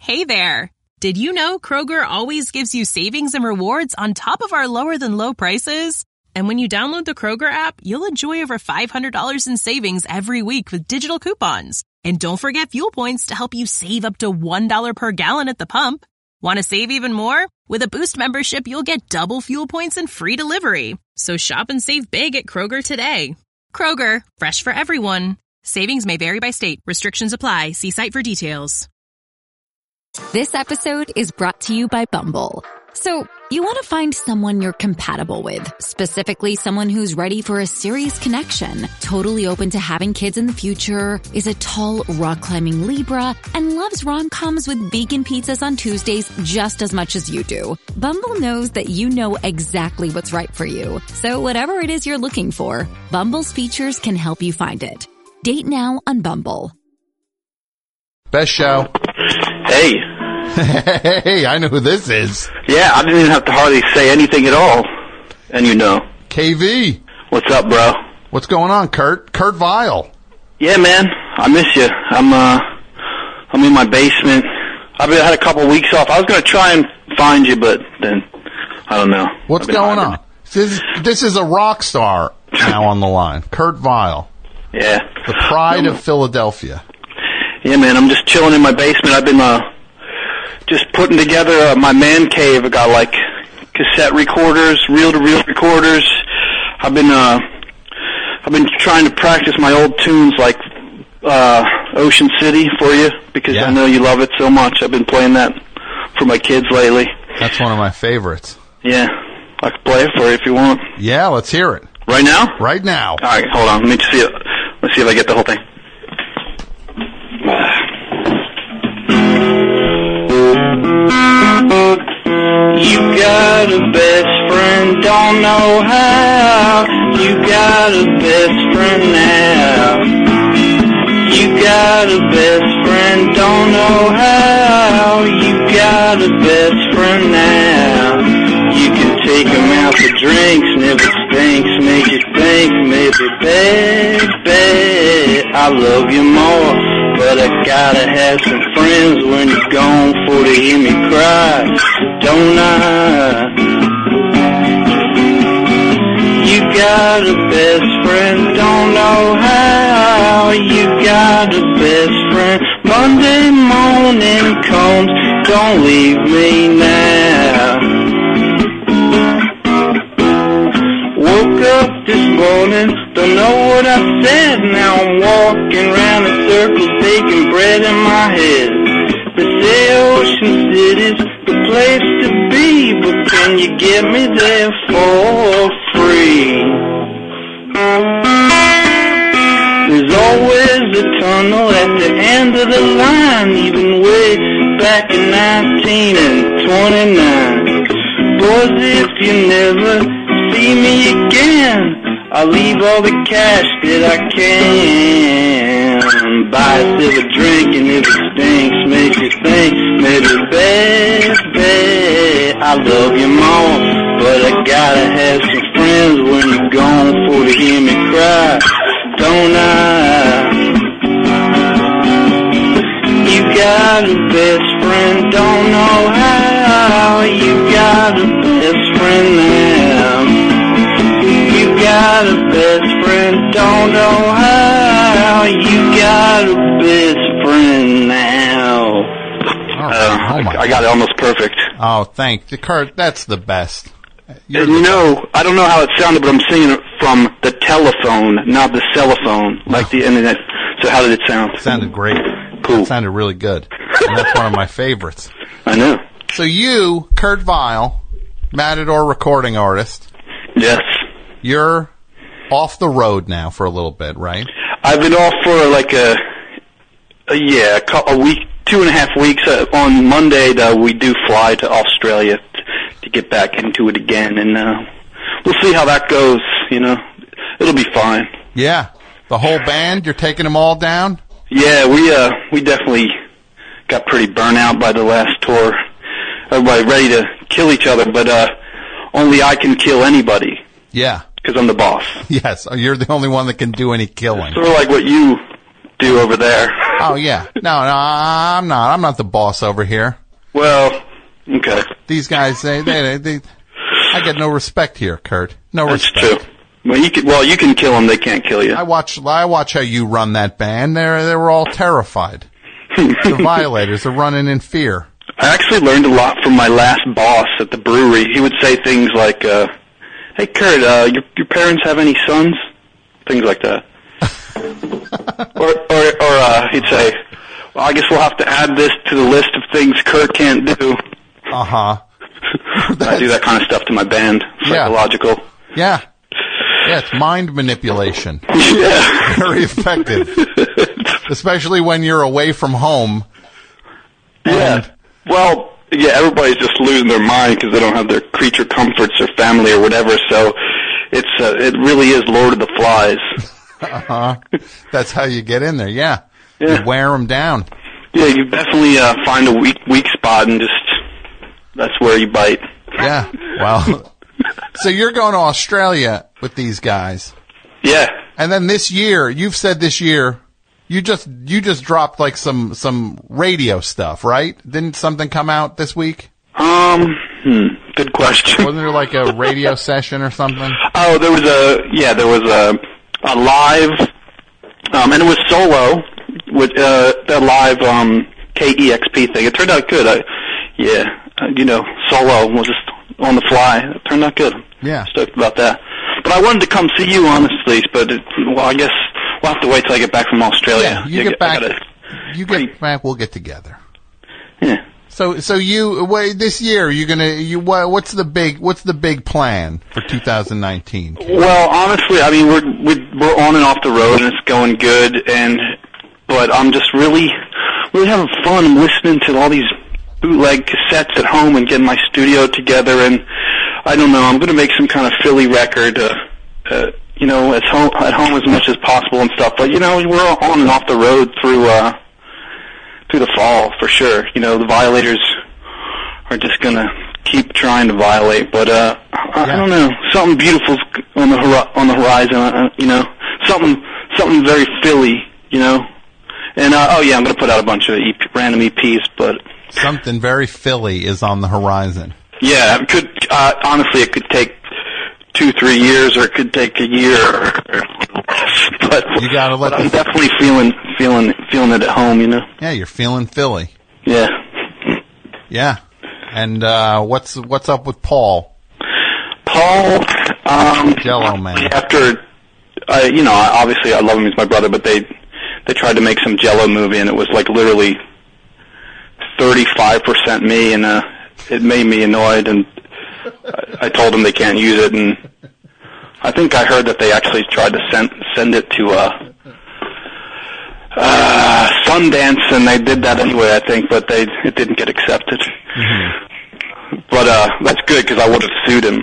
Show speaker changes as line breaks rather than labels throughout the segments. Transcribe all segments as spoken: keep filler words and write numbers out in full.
Hey there. Did you know Kroger always gives you savings and rewards on top of our lower-than-low prices? And when you download the Kroger app, you'll enjoy over five hundred dollars in savings every week with digital coupons. And don't forget fuel points to help you save up to one dollar per gallon at the pump. Want to save even more? With a Boost membership, you'll get double fuel points and free delivery. So shop and save big at Kroger today. Kroger, fresh for everyone. Savings may vary by state. Restrictions apply. See site for details.
This episode is brought to you by Bumble. So, you want to find someone you're compatible with, specifically someone who's ready for a serious connection, totally open to having kids in the future, is a tall, rock-climbing Libra, and loves rom-coms with vegan pizzas on Tuesdays just as much as you do. Bumble knows that you know exactly what's right for you. So whatever it is you're looking for, Bumble's features can help you find it. Date now on Bumble.
Best show.
Hey.
Hey, I know who this is.
Yeah, I didn't even have to hardly say anything at all. And you know.
K V.
What's up, bro?
What's going on, Kurt? Kurt Vile.
Yeah, man. I miss you. I'm, uh, I'm in my basement. I've had a couple weeks off. I was going to try and find you, but then, I don't know.
What's going on? This, this is a rock star now on the line. Kurt Vile.
Yeah.
The pride of Philadelphia.
Yeah, man. I'm just chilling in my basement. I've been, uh, just putting together uh, my man cave. I got like cassette recorders, reel-to-reel recorders. I've been uh, I've been trying to practice my old tunes like uh, Ocean City for you because yeah. I know you love it so much. I've been playing that for my kids lately.
That's one of my favorites.
Yeah, I can play it for you if you want.
Yeah, let's hear it.
Right now?
Right now.
All right, hold on. Let me see it. Let's see if I get the whole thing. You got a best friend, don't know how. You got a best friend now. You got a best friend, don't know how. You got a best friend now. You can take him out for drinks, never stinks, make you think, maybe, baby, I love you more. But I gotta have some friends when you're gone for to hear me cry, don't I? You got a best friend, don't know how. You got a best friend, Monday morning comes, don't leave me now. Woke up this morning, don't know what I said. Now I'm walking around in circles, baking bread in my head. They say Ocean City's the place to be, but can you get me there for free? There's always a tunnel at the end of the line, even way back in nineteen twenty-nine. Boys, if you never see me again, I'll leave all the cash that I can. Buy a silver drink, and if it stinks, makes you think, maybe, baby, I love you more. But I gotta have some friends when you're gone for to hear me cry, don't I? You got a best friend, don't know how. You got a best friend now. You got a best friend, don't know how. You got a best friend now.
Oh,
uh,
oh my
I got it almost perfect.
Oh, thank you, Kurt. That's the best.
You're you know, I don't know how it sounded, but I'm singing it from the telephone, not the cellophone, like the internet. So how did it sound?
It sounded great.
Cool.
It sounded really good. And that's one of my favorites.
I know.
So you, Kurt Vile, Matador recording artist.
Yes.
You're off the road now for a little bit, right?
I've been off for like a, a yeah, a, a week, two and a half weeks. Uh, on Monday, though, we do fly to Australia t- to get back into it again, and uh, we'll see how that goes. You know, it'll be fine.
Yeah, the whole band. You're taking them all down.
Yeah, we uh, we definitely got pretty burnt out by the last tour. Everybody ready to kill each other, but uh, only I can kill anybody.
Yeah.
Because I'm the boss.
Yes, you're the only one that can do any killing.
Sort of like what you do over there.
Oh, yeah. No, no, I'm not. I'm not the boss over here.
Well, okay.
These guys, they, they, they, I get no respect here, Kurt. No
That's
respect.
true. Well, you can, well, you can kill them. They can't kill you.
I watch, I watch how you run that band. They're, they were all terrified. The Violators are running in fear.
I actually learned a lot from my last boss at the brewery. He would say things like, uh, hey, Kurt, uh, your, your parents have any sons? Things like that. or, or, or, uh, he'd say, well, I guess we'll have to add this to the list of things Kurt can't do.
Uh-huh.
I do that kind of stuff to my band. Psychological.
Yeah. Yeah, it's mind manipulation.
Yeah.
Very effective. Especially when you're away from home.
Yeah. Well, yeah, everybody's just losing their mind because they don't have their creature comforts or family or whatever, so it's uh, it really is Lord of the Flies.
Uh-huh. That's how you get in there, yeah.
Yeah.
You wear them down.
Yeah, you definitely uh, find a weak weak spot and just, that's where you bite.
Yeah, well, so you're going to Australia with these guys.
Yeah.
And then this year, you've said this year, you just you just dropped like some some radio stuff, right? Didn't something come out this week?
Um, hmm, good question.
Wasn't there like a radio session or something?
Oh, there was a, yeah, there was a, a live, um, and it was solo, with, uh, the live, um, K E X P thing. It turned out good. I, yeah, uh, you know, solo was just on the fly. It turned out good.
Yeah.
Stoked about that. But I wanted to come see you, honestly, but, it, well, I guess we'll have to wait till I get back from Australia.
Yeah, you
Yeah,
get back,
gotta,
you get back, we'll get together.
yeah.
So, so you, wait, this year, you're gonna, you, what, what's the big, what's the big plan for two thousand nineteen? Kate?
Well, honestly, I mean, we're, we're, we're on and off the road and it's going good and, but I'm just really, really having fun. I'm listening to all these bootleg cassettes at home and getting my studio together and I don't know, I'm gonna make some kind of Philly record, uh, uh, you know, at home, at home as much as possible and stuff, but you know, we're on and off the road through, uh, through the fall, for sure. You know, the Violators are just gonna keep trying to violate, but, uh, I,
Yeah.
I don't know, something beautiful's on the hori- on the horizon, uh, you know, something, something very Philly, you know, and, uh, oh yeah, I'm gonna put out a bunch of E P, random E Ps, but.
Something very Philly is on the horizon.
Yeah, it could, uh, honestly, it could take two, three years, or it could take a year, or, or less, but,
You gotta let
but I'm
the-
definitely feeling, feeling, feeling it at home, you know?
Yeah, you're feeling Philly.
Yeah.
Yeah. And, uh, what's, what's up with Paul?
Paul, um,
Jello Man.
after, I, you know, I- obviously I love him, he's my brother, but they, they tried to make some Jello movie and it was like literally thirty-five percent me and, uh, it made me annoyed and I, I told them they can't use it and I think I heard that they actually tried to send, send it to, uh, uh, Sundance and they did that anyway, I think, but they, it didn't get accepted. Mm-hmm. But, uh, that's good because I would have sued him.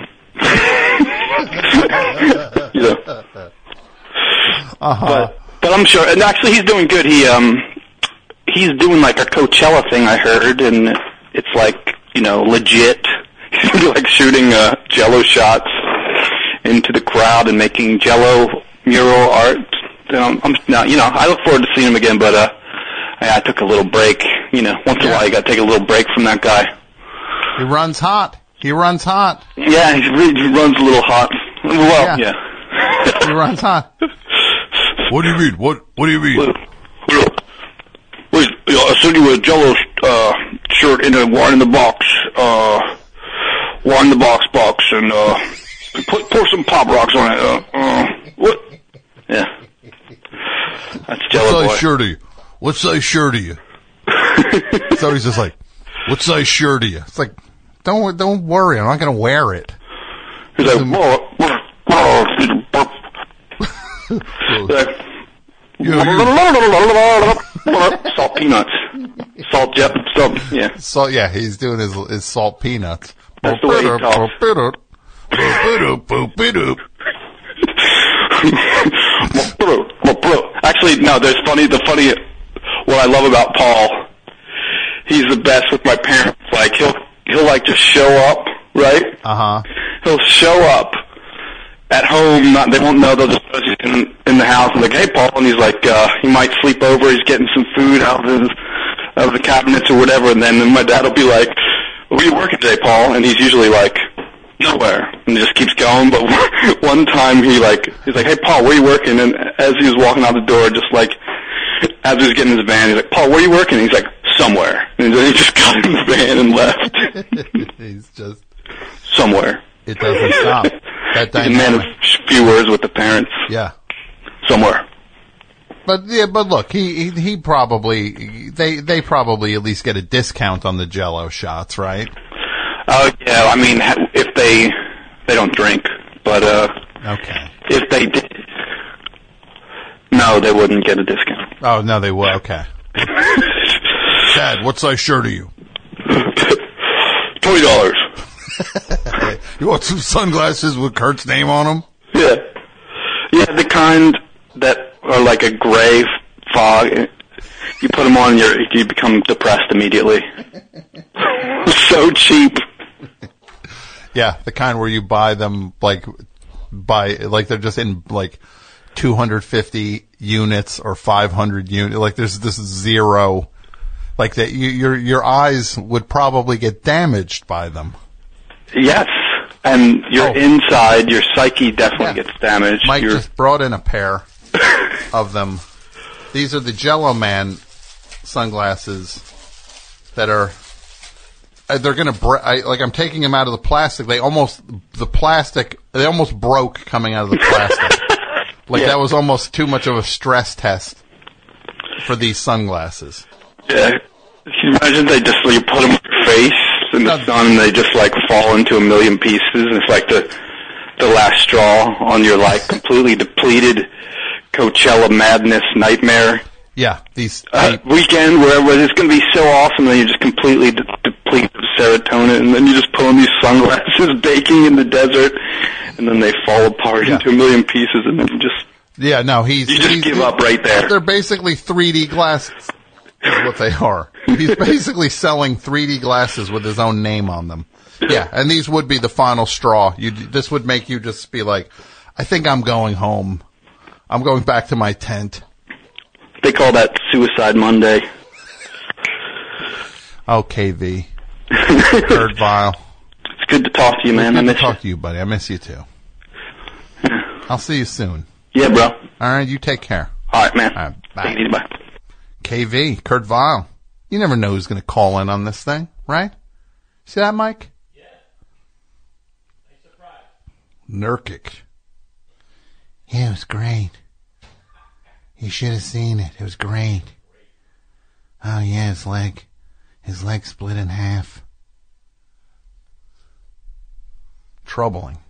You know.
Uh-huh.
But, but I'm sure, and actually he's doing good. He, um, he's doing like a Coachella thing, I heard, and it's like, you know, legit. He's like shooting, uh, Jello shots into the crowd and making Jello mural art. Um, I'm, now, you know, I look forward to seeing him again, but, uh, I, I took a little break, you know, once in a
Yeah.
while you gotta take a little break from that guy.
He runs hot. He runs hot.
Yeah, he, really, he runs a little hot. Well,
Yeah.
yeah.
He runs hot. What do you mean? What, what do you mean?
Wait, wait, I sent you a Jello uh, shirt in a wine in the box, uh, wine in the box box, and uh, put pour some Pop Rocks on it. Uh, uh, what? Yeah, that's Jello
What
boy.
size shirt are you? What size shirt are you? So he's just like, what size shirt are you? It's like, don't don't worry, I'm not gonna wear it.
He's like, whoa, whoa, whoa. Like, salt peanuts, salt jet, salt. Yeah,
So yeah, he's doing his his salt peanuts.
That's the way he talks. Actually, no. There's funny. The funny. What I love about Paul, he's the best with my parents. Like he'll he'll like just show up, right?
Uh huh.
He'll show up at home. Not, they won't know. They'll just
in in the house. I'm like, hey, Paul, and he's like, uh, he might sleep over. He's getting some food out of his out of the cabinets or whatever. And then my dad will be like, where are you working today, Paul? And he's usually like, nowhere, and just keeps going. But one time he like, he's like, hey, Paul, where are you working? And as he was walking out the door, just like, as he was getting in his van, he's like, Paul, where are you working? And he's like, somewhere. And then he just got in the van and left.
He's just
somewhere.
It doesn't stop. That
He's a man of few words with the parents.
Yeah.
Somewhere.
But yeah, but look, he, he he probably they they probably at least get a discount on the Jell-O shots, right?
Oh uh, yeah, I mean if they they don't drink, but uh
okay.
If they did, no, they wouldn't get a discount.
Oh no, they would. Okay. Dad, what size shirt are you?
Twenty dollars.
You want some sunglasses with Kurt's name on them?
Yeah, yeah, the kind that are like a gray fog. You put them on, and you're, you become depressed immediately. So cheap.
Yeah, the kind where you buy them like by like they're just in like two hundred fifty units or five hundred units. Like there's this zero, like that. You, your your eyes would probably get damaged by them.
Yes, and your
oh.
inside, your psyche definitely
yeah.
gets damaged.
Mike
You're...
just brought in a pair of them. These are the Jell-O Man sunglasses that are. Uh, they're gonna bre- I, like I'm taking them out of the plastic. They almost the plastic. They almost broke coming out of the plastic. Like
yeah.
that was almost too much of a stress test for these sunglasses.
Yeah, can you imagine they just you put them on your face in the no. sun and they just like fall into a million pieces and it's like the the last straw on your like completely depleted Coachella madness nightmare.
Yeah, these
uh, weekend where, where it's going to be so awesome and you're just completely de- depleted of serotonin and then you just put on these sunglasses baking in the desert and then they fall apart
yeah.
into a million pieces and then you just
yeah no he's
you just
he's,
give up right there.
They're basically three D glasses. Is what they are. He's basically selling three D glasses with his own name on them. Yeah, and these would be the final straw. You, this would make you just be like, I think I'm going home. I'm going back to my tent.
They call that Suicide Monday.
Oh, K V. Kurt Vile.
It's good to talk to you, man.
It's good
I miss
to talk
you.
to you, buddy. I miss you too.
Yeah.
I'll see you soon.
Yeah, bro.
All right, you take care.
All right, man.
All right, bye.
Take it easy, bye.
K V, Kurt Vile. You never know who's going to call in on this thing, right? See that, Mike?
Yeah. Nice surprise.
Nurkic. Yeah, it was great. You should have seen it. It was great. Oh, yeah, his leg. His leg split in half. Troubling.